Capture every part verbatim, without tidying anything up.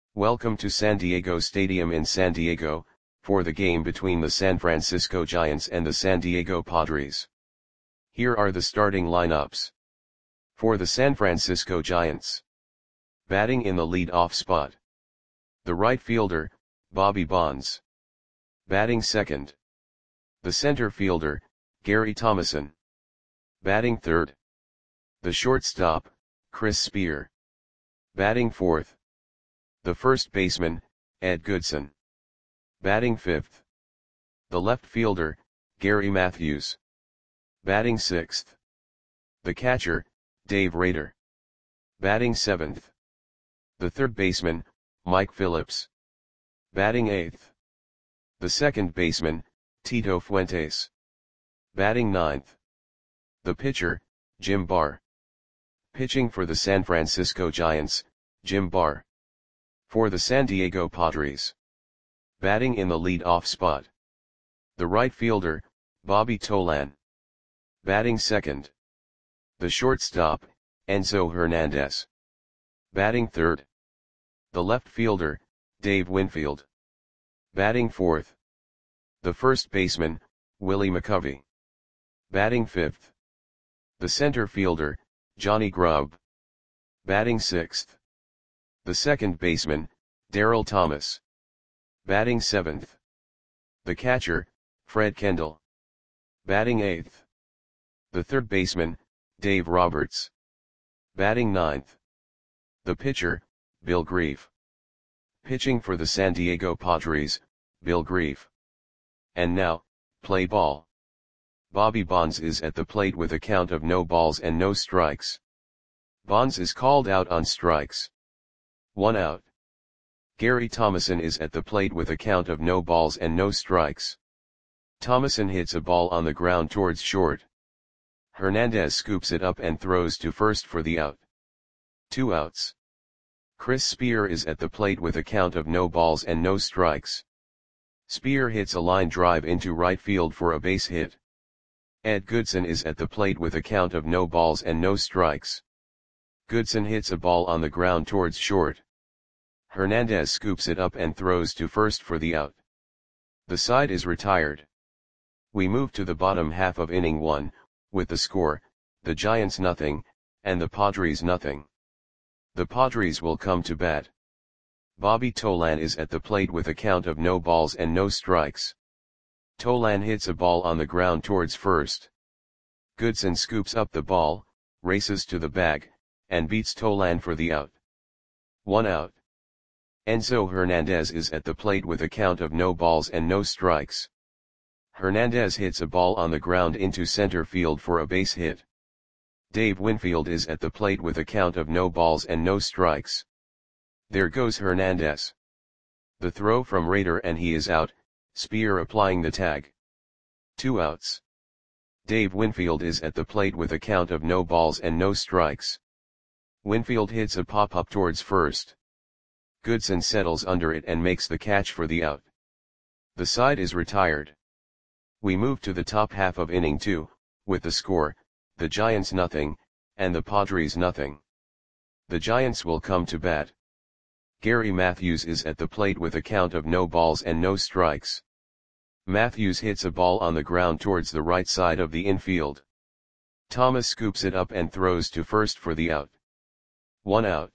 Welcome to San Diego Stadium in San Diego, for the game between the San Francisco Giants and the San Diego Padres. Here are the starting lineups. For the San Francisco Giants. Batting in the lead-off spot. The right fielder, Bobby Bonds. Batting second. The center fielder, Gary Thomasson. Batting third. The shortstop, Chris Spear. Batting fourth. The first baseman, Ed Goodson. Batting fifth. The left fielder, Gary Matthews. Batting sixth. The catcher, Dave Rader. Batting seventh. The third baseman, Mike Phillips. Batting eighth. The second baseman, Tito Fuentes. Batting ninth. The pitcher, Jim Barr. Pitching for the San Francisco Giants, Jim Barr. For the San Diego Padres. Batting in the lead-off spot. The right fielder, Bobby Tolan. Batting second. The shortstop, Enzo Hernandez. Batting third. The left fielder, Dave Winfield. Batting fourth. The first baseman, Willie McCovey. Batting fifth. The center fielder, Johnny Grubb. Batting sixth. The second baseman, Darryl Thomas. Batting seventh. The catcher, Fred Kendall. Batting eighth. The third baseman, Dave Roberts. Batting ninth. The pitcher, Bill Grief. Pitching for the San Diego Padres, Bill Grief. And now, play ball. Bobby Bonds is at the plate with a count of no balls and no strikes. Bonds is called out on strikes. One out. Gary Thomasson is at the plate with a count of no balls and no strikes. Thomasson hits a ball on the ground towards short. Hernandez scoops it up and throws to first for the out. Two outs. Chris Spear is at the plate with a count of no balls and no strikes. Spear hits a line drive into right field for a base hit. Ed Goodson is at the plate with a count of no balls and no strikes. Goodson hits a ball on the ground towards short. Hernandez scoops it up and throws to first for the out. The side is retired. We move to the bottom half of inning one, with the score, the Giants nothing, and the Padres nothing. The Padres will come to bat. Bobby Tolan is at the plate with a count of no balls and no strikes. Tolan hits a ball on the ground towards first. Goodson scoops up the ball, races to the bag, and beats Tolan for the out. One out. Enzo Hernandez is at the plate with a count of no balls and no strikes. Hernandez hits a ball on the ground into center field for a base hit. Dave Winfield is at the plate with a count of no balls and no strikes. There goes Hernandez. The throw from Rader and he is out, Spear applying the tag. Two outs. Dave Winfield is at the plate with a count of no balls and no strikes. Winfield hits a pop-up towards first. Goodson settles under it and makes the catch for the out. The side is retired. We move to the top half of inning two, with the score, the Giants nothing, and the Padres nothing. The Giants will come to bat. Gary Matthews is at the plate with a count of no balls and no strikes. Matthews hits a ball on the ground towards the right side of the infield. Thomas scoops it up and throws to first for the out. One out.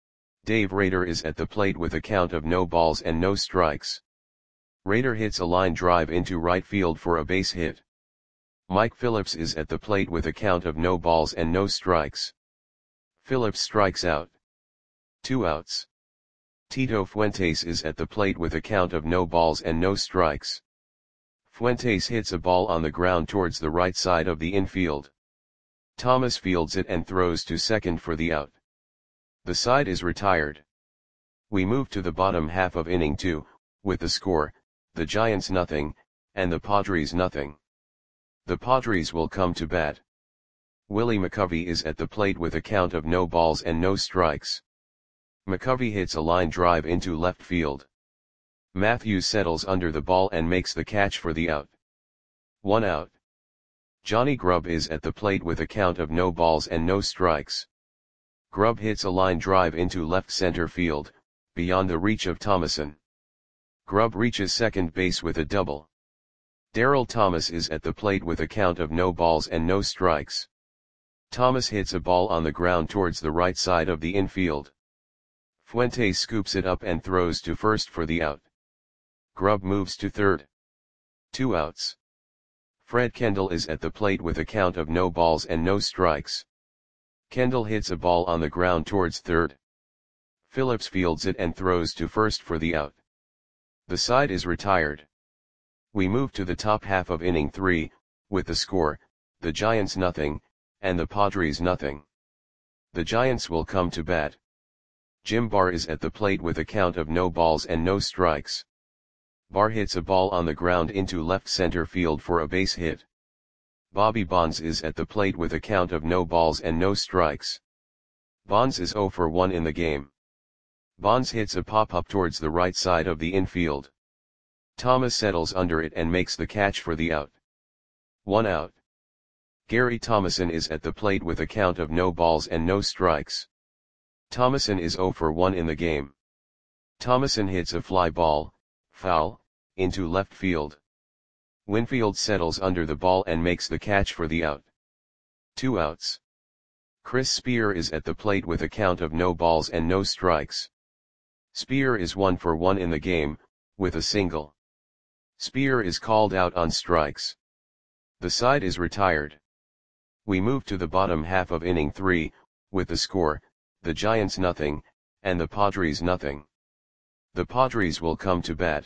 Dave Rader is at the plate with a count of no balls and no strikes. Rader hits a line drive into right field for a base hit. Mike Phillips is at the plate with a count of no balls and no strikes. Phillips strikes out. Two outs. Tito Fuentes is at the plate with a count of no balls and no strikes. Fuentes hits a ball on the ground towards the right side of the infield. Thomas fields it and throws to second for the out. The side is retired. We move to the bottom half of inning two, with the score, the Giants nothing, and the Padres nothing. The Padres will come to bat. Willie McCovey is at the plate with a count of no balls and no strikes. McCovey hits a line drive into left field. Matthews settles under the ball and makes the catch for the out. One out. Johnny Grubb is at the plate with a count of no balls and no strikes. Grubb hits a line drive into left center field, beyond the reach of Thomason. Grubb reaches second base with a double. Darrell Thomas is at the plate with a count of no balls and no strikes. Thomas hits a ball on the ground towards the right side of the infield. Fuentes scoops it up and throws to first for the out. Grubb moves to third. Two outs. Fred Kendall is at the plate with a count of no balls and no strikes. Kendall hits a ball on the ground towards third. Phillips fields it and throws to first for the out. The side is retired. We move to the top half of inning three, with the score, the Giants nothing, and the Padres nothing. The Giants will come to bat. Jim Barr is at the plate with a count of no balls and no strikes. Barr hits a ball on the ground into left center field for a base hit. Bobby Bonds is at the plate with a count of no balls and no strikes. Bonds is oh for one in the game. Bonds hits a pop-up towards the right side of the infield. Thomas settles under it and makes the catch for the out. One out. Gary Thomason is at the plate with a count of no balls and no strikes. Thomason is oh for one in the game. Thomason hits a fly ball, foul, into left field. Winfield settles under the ball and makes the catch for the out. Two outs. Chris Spear is at the plate with a count of no balls and no strikes. Spear is one for one in the game, with a single. Spear is called out on strikes. The side is retired. We move to the bottom half of inning three, with the score, the Giants nothing, and the Padres nothing. The Padres will come to bat.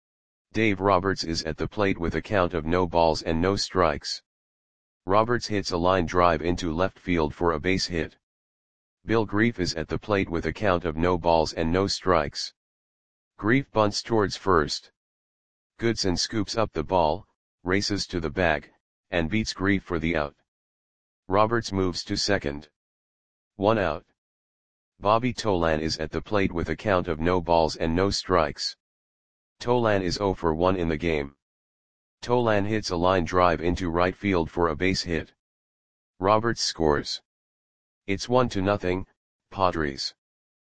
Dave Roberts is at the plate with a count of no balls and no strikes. Roberts hits a line drive into left field for a base hit. Bill Grief is at the plate with a count of no balls and no strikes. Grief bunts towards first. Goodson scoops up the ball, races to the bag, and beats Grief for the out. Roberts moves to second. One out. Bobby Tolan is at the plate with a count of no balls and no strikes. Tolan is oh for one in the game. Tolan hits a line drive into right field for a base hit. Roberts scores. It's one to nothing, Padres.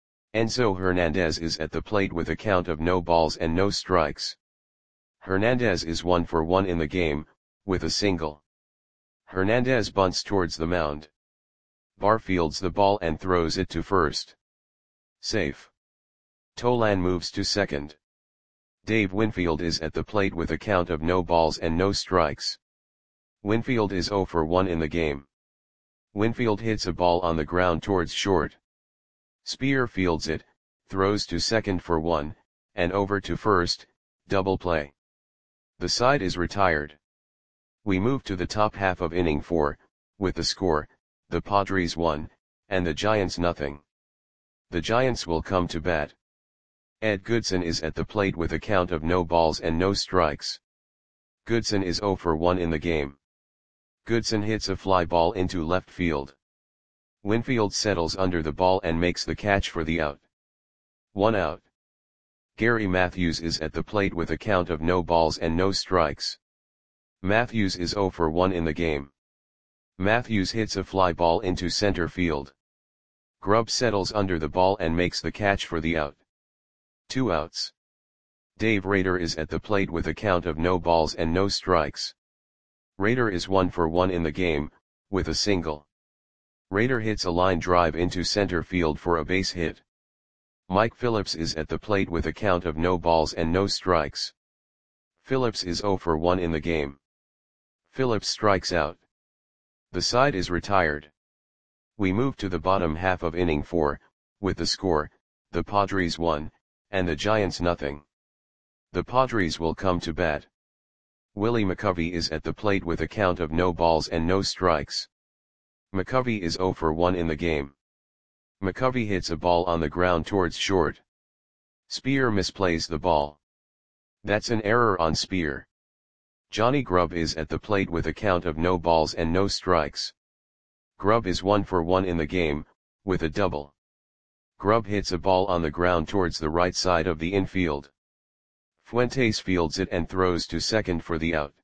Enzo Hernandez is at the plate with a count of no balls and no strikes. Hernandez is one for one in the game, with a single. Hernandez bunts towards the mound. Barr fields the ball and throws it to first. Safe. Tolan moves to second. Dave Winfield is at the plate with a count of no balls and no strikes. Winfield is oh for one in the game. Winfield hits a ball on the ground towards short. Spear fields it, throws to second for one, and over to first, double play. The side is retired. We move to the top half of inning four, with the score, the Padres one, and the Giants nothing. The Giants will come to bat. Ed Goodson is at the plate with a count of no balls and no strikes. Goodson is oh for one in the game. Goodson hits a fly ball into left field. Winfield settles under the ball and makes the catch for the out. One out. Gary Matthews is at the plate with a count of no balls and no strikes. Matthews is oh for one in the game. Matthews hits a fly ball into center field. Grubb settles under the ball and makes the catch for the out. Two outs. Dave Rader is at the plate with a count of no balls and no strikes. Rader is one for one in the game, with a single. Rader hits a line drive into center field for a base hit. Mike Phillips is at the plate with a count of no balls and no strikes. Phillips is oh for one in the game. Phillips strikes out. The side is retired. We move to the bottom half of inning four, with the score, the Padres one, and the Giants nothing. The Padres will come to bat. Willie McCovey is at the plate with a count of no balls and no strikes. McCovey is oh for one in the game. McCovey hits a ball on the ground towards short. Spear misplays the ball. That's an error on Spear. Johnny Grubb is at the plate with a count of no balls and no strikes. Grubb is one for one in the game, with a double. Grubb hits a ball on the ground towards the right side of the infield. Fuentes fields it and throws to second for the out.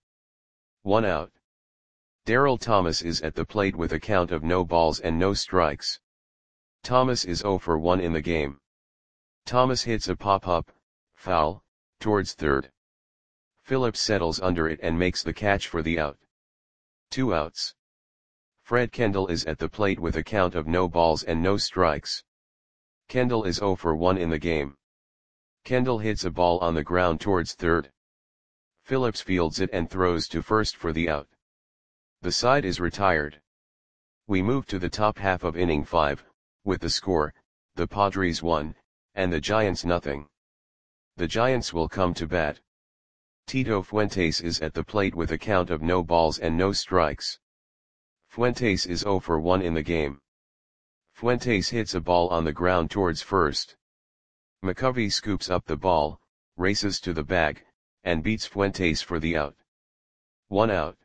One out. Darrell Thomas is at the plate with a count of no balls and no strikes. Thomas is oh for one in the game. Thomas hits a pop-up, foul, towards third. Phillips settles under it and makes the catch for the out. Two outs. Fred Kendall is at the plate with a count of no balls and no strikes. Kendall is zero for one in the game. Kendall hits a ball on the ground towards third. Phillips fields it and throws to first for the out. The side is retired. We move to the top half of inning five, with the score, the Padres one, and the Giants nothing. The Giants will come to bat. Tito Fuentes is at the plate with a count of no balls and no strikes. Fuentes is zero for one in the game. Fuentes hits a ball on the ground towards first. McCovey scoops up the ball, races to the bag, and beats Fuentes for the out. One out.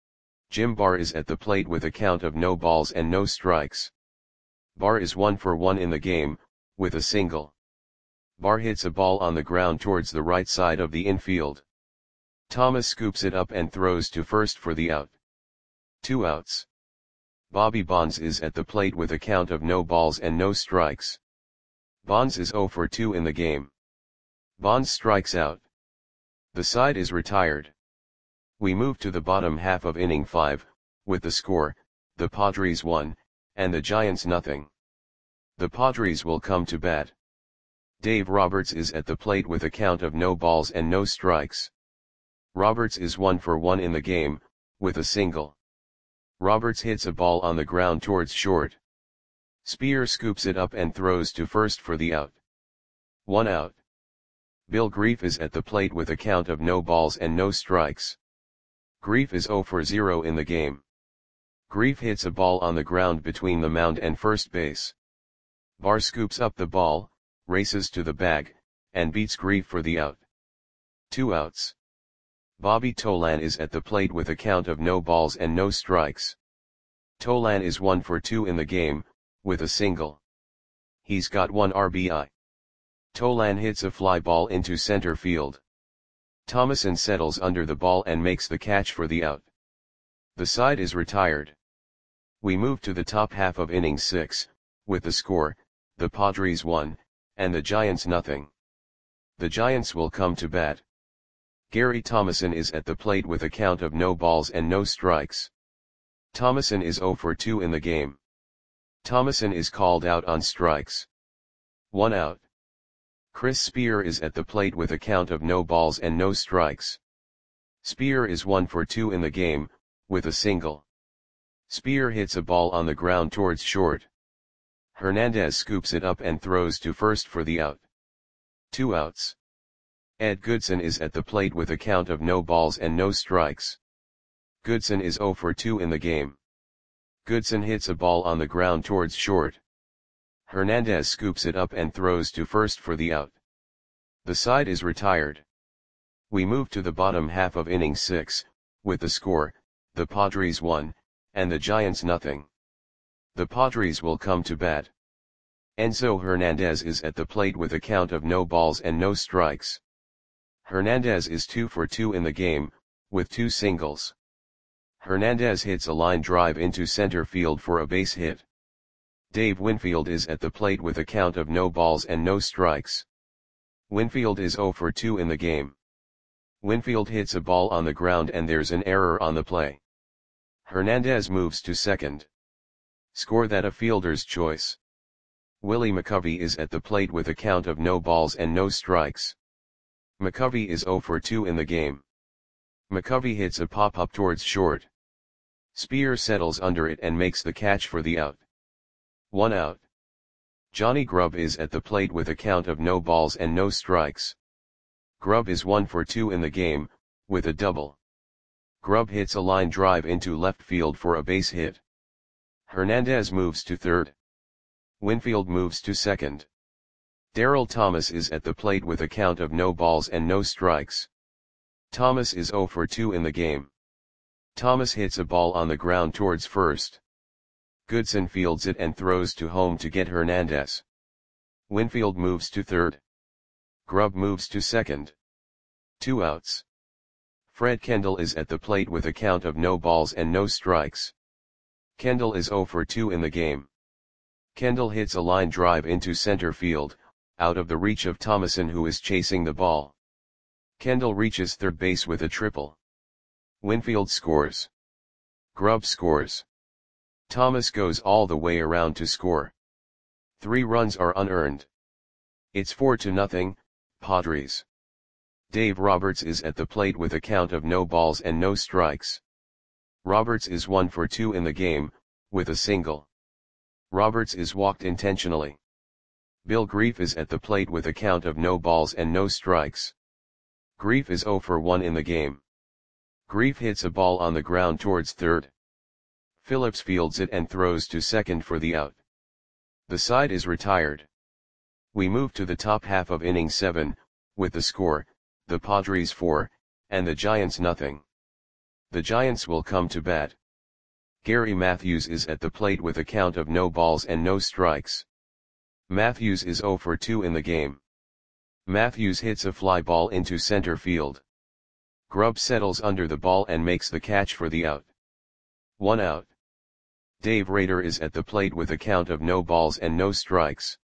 Jim Barr is at the plate with a count of no balls and no strikes. Barr is one for one in the game, with a single. Barr hits a ball on the ground towards the right side of the infield. Thomas scoops it up and throws to first for the out. Two outs. Bobby Bonds is at the plate with a count of no balls and no strikes. Bonds is zero for two in the game. Bonds strikes out. The side is retired. We move to the bottom half of inning five, with the score, the Padres one, and the Giants nothing. The Padres will come to bat. Dave Roberts is at the plate with a count of no balls and no strikes. Roberts is one for one in the game, with a single. Roberts hits a ball on the ground towards short. Spear scoops it up and throws to first for the out. One out. Bill Grief is at the plate with a count of no balls and no strikes. Grief is zero for zero in the game. Grief hits a ball on the ground between the mound and first base. Barr scoops up the ball, races to the bag, and beats Grief for the out. Two outs. Bobby Tolan is at the plate with a count of no balls and no strikes. Tolan is one for two in the game, with a single. He's got one R B I. Tolan hits a fly ball into center field. Thomason settles under the ball and makes the catch for the out. The side is retired. We move to the top half of inning six, with the score, the Padres one, and the Giants nothing. The Giants will come to bat. Gary Thomason is at the plate with a count of no balls and no strikes. Thomason is zero for two in the game. Thomason is called out on strikes. One out. Chris Spear is at the plate with a count of no balls and no strikes. Spear is one for two in the game, with a single. Spear hits a ball on the ground towards short. Hernandez scoops it up and throws to first for the out. Two outs. Ed Goodson is at the plate with a count of no balls and no strikes. Goodson is zero for two in the game. Goodson hits a ball on the ground towards short. Hernandez scoops it up and throws to first for the out. The side is retired. We move to the bottom half of inning six, with the score, the Padres one, and the Giants nothing. The Padres will come to bat. Enzo Hernandez is at the plate with a count of no balls and no strikes. Hernandez is two for two in the game, with two singles. Hernandez hits a line drive into center field for a base hit. Dave Winfield is at the plate with a count of no balls and no strikes. Winfield is zero for two in the game. Winfield hits a ball on the ground and there's an error on the play. Hernandez moves to second. Score that a fielder's choice. Willie McCovey is at the plate with a count of no balls and no strikes. McCovey is zero for two in the game. McCovey hits a pop-up towards short. Spear settles under it and makes the catch for the out. One out. Johnny Grubb is at the plate with a count of no balls and no strikes. Grubb is one for two in the game, with a double. Grubb hits a line drive into left field for a base hit. Hernandez moves to third. Winfield moves to second. Darrell Thomas is at the plate with a count of no balls and no strikes. Thomas is zero for two in the game. Thomas hits a ball on the ground towards first. Goodson fields it and throws to home to get Hernandez. Winfield moves to third. Grubb moves to second. Two outs. Fred Kendall is at the plate with a count of no balls and no strikes. Kendall is zero for two in the game. Kendall hits a line drive into center field, out of the reach of Thomason, who is chasing the ball. Kendall reaches third base with a triple. Winfield scores. Grubb scores. Thomas goes all the way around to score. Three runs are unearned. It's four to nothing, Padres. Dave Roberts is at the plate with a count of no balls and no strikes. Roberts is one for two in the game, with a single. Roberts is walked intentionally. Bill Grief is at the plate with a count of no balls and no strikes. Grief is zero for one in the game. Grief hits a ball on the ground towards third. Phillips fields it and throws to second for the out. The side is retired. We move to the top half of inning seven, with the score, the Padres four, and the Giants nothing. The Giants will come to bat. Gary Matthews is at the plate with a count of no balls and no strikes. Matthews is zero for two in the game. Matthews hits a fly ball into center field. Grubb settles under the ball and makes the catch for the out. One out. Dave Rader is at the plate with a count of no balls and no strikes.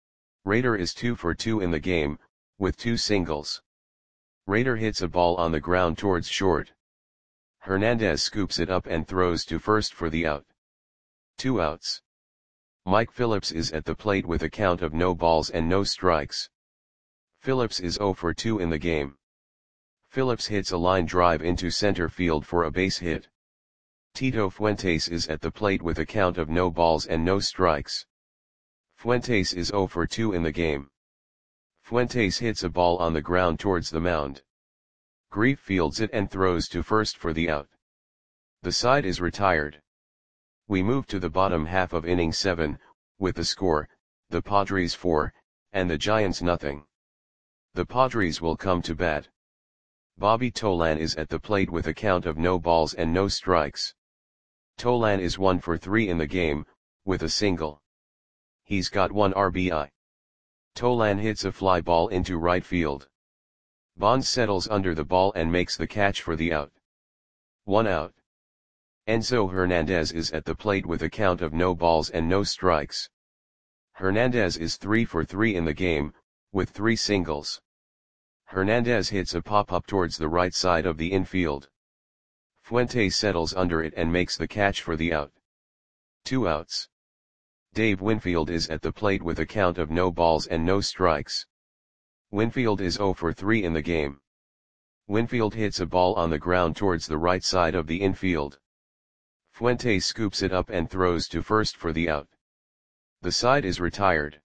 Rader is two for two in the game, with two singles. Rader hits a ball on the ground towards short. Hernandez scoops it up and throws to first for the out. Two outs. Mike Phillips is at the plate with a count of no balls and no strikes. Phillips is zero for two in the game. Phillips hits a line drive into center field for a base hit. Tito Fuentes is at the plate with a count of no balls and no strikes. Fuentes is zero for two in the game. Fuentes hits a ball on the ground towards the mound. Grief fields it and throws to first for the out. The side is retired. We move to the bottom half of inning seven, with the score, the Padres four, and the Giants nothing. The Padres will come to bat. Bobby Tolan is at the plate with a count of no balls and no strikes. Tolan is one for three in the game, with a single. He's got one R B I. Tolan hits a fly ball into right field. Bonds settles under the ball and makes the catch for the out. One out. Enzo Hernandez is at the plate with a count of no balls and no strikes. Hernandez is three for three in the game, with three singles. Hernandez hits a pop-up towards the right side of the infield. Fuentes settles under it and makes the catch for the out. Two outs. Dave Winfield is at the plate with a count of no balls and no strikes. Winfield is zero for three in the game. Winfield hits a ball on the ground towards the right side of the infield. Fuentes scoops it up and throws to first for the out. The side is retired.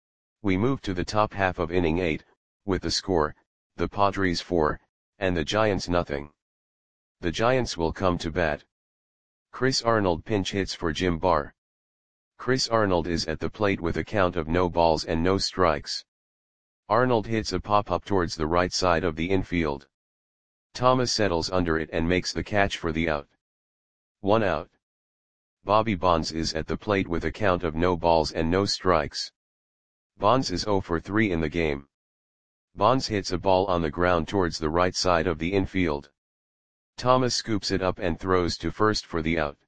We move to the top half of inning eight, with the score, the Padres four, and the Giants nothing. The Giants will come to bat. Chris Arnold pinch hits for Jim Barr. Chris Arnold is at the plate with a count of no balls and no strikes. Arnold hits a pop-up towards the right side of the infield. Thomas settles under it and makes the catch for the out. One out. Bobby Bonds is at the plate with a count of no balls and no strikes. Bonds is zero for three in the game. Bonds hits a ball on the ground towards the right side of the infield. Thomas scoops it up and throws to first for the out.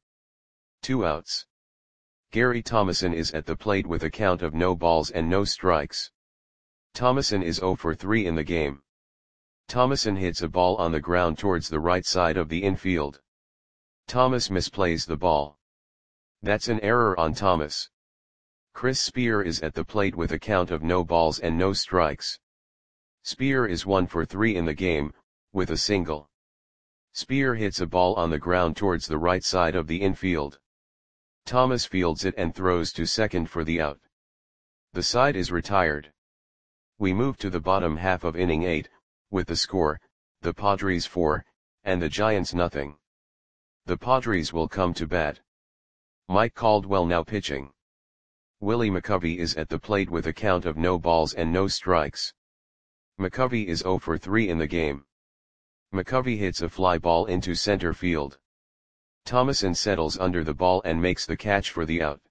Two outs. Gary Thomason is at the plate with a count of no balls and no strikes. Thomason is zero for three in the game. Thomason hits a ball on the ground towards the right side of the infield. Thomas misplays the ball. That's an error on Thomas. Chris Spear is at the plate with a count of no balls and no strikes. Spear is one for three in the game, with a single. Spear hits a ball on the ground towards the right side of the infield. Thomas fields it and throws to second for the out. The side is retired. We move to the bottom half of inning eight, with the score, the Padres four, and the Giants nothing. The Padres will come to bat. Mike Caldwell now pitching. Willie McCovey is at the plate with a count of no balls and no strikes. McCovey is zero for three in the game. McCovey hits a fly ball into center field. Thomason settles under the ball and makes the catch for the out.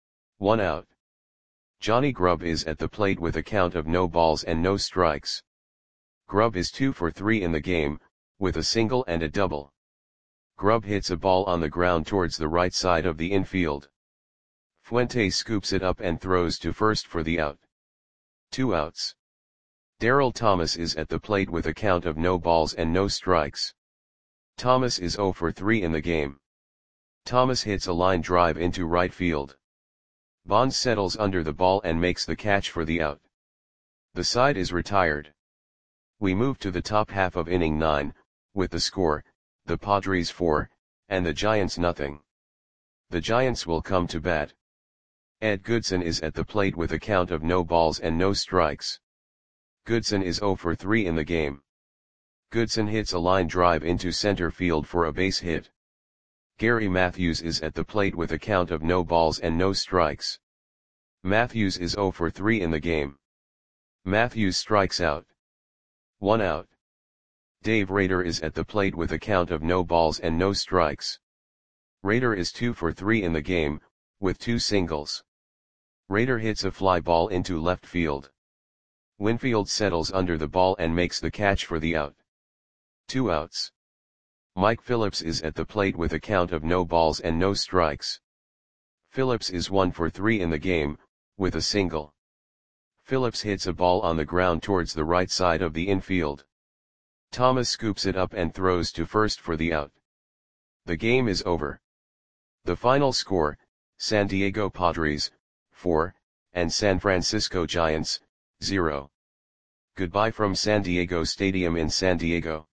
One out. Johnny Grubb is at the plate with a count of no balls and no strikes. Grubb is two for three in the game, with a single and a double. Grubb hits a ball on the ground towards the right side of the infield. Fuentes scoops it up and throws to first for the out. Two outs. Darryl Thomas is at the plate with a count of no balls and no strikes. Thomas is zero for three in the game. Thomas hits a line drive into right field. Bonds settles under the ball and makes the catch for the out. The side is retired. We move to the top half of inning nine, with the score, the Padres four, and the Giants nothing. The Giants will come to bat. Ed Goodson is at the plate with a count of no balls and no strikes. Goodson is zero for three in the game. Goodson hits a line drive into center field for a base hit. Gary Matthews is at the plate with a count of no balls and no strikes. Matthews is zero for three in the game. Matthews strikes out. One out. Dave Rader is at the plate with a count of no balls and no strikes. Rader is two for three in the game, with two singles. Rader hits a fly ball into left field. Winfield settles under the ball and makes the catch for the out. Two outs. Mike Phillips is at the plate with a count of no balls and no strikes. Phillips is one for three in the game, with a single. Phillips hits a ball on the ground towards the right side of the infield. Thomas scoops it up and throws to first for the out. The game is over. The final score, San Diego Padres, four, and San Francisco Giants, zero. Goodbye from San Diego Stadium in San Diego.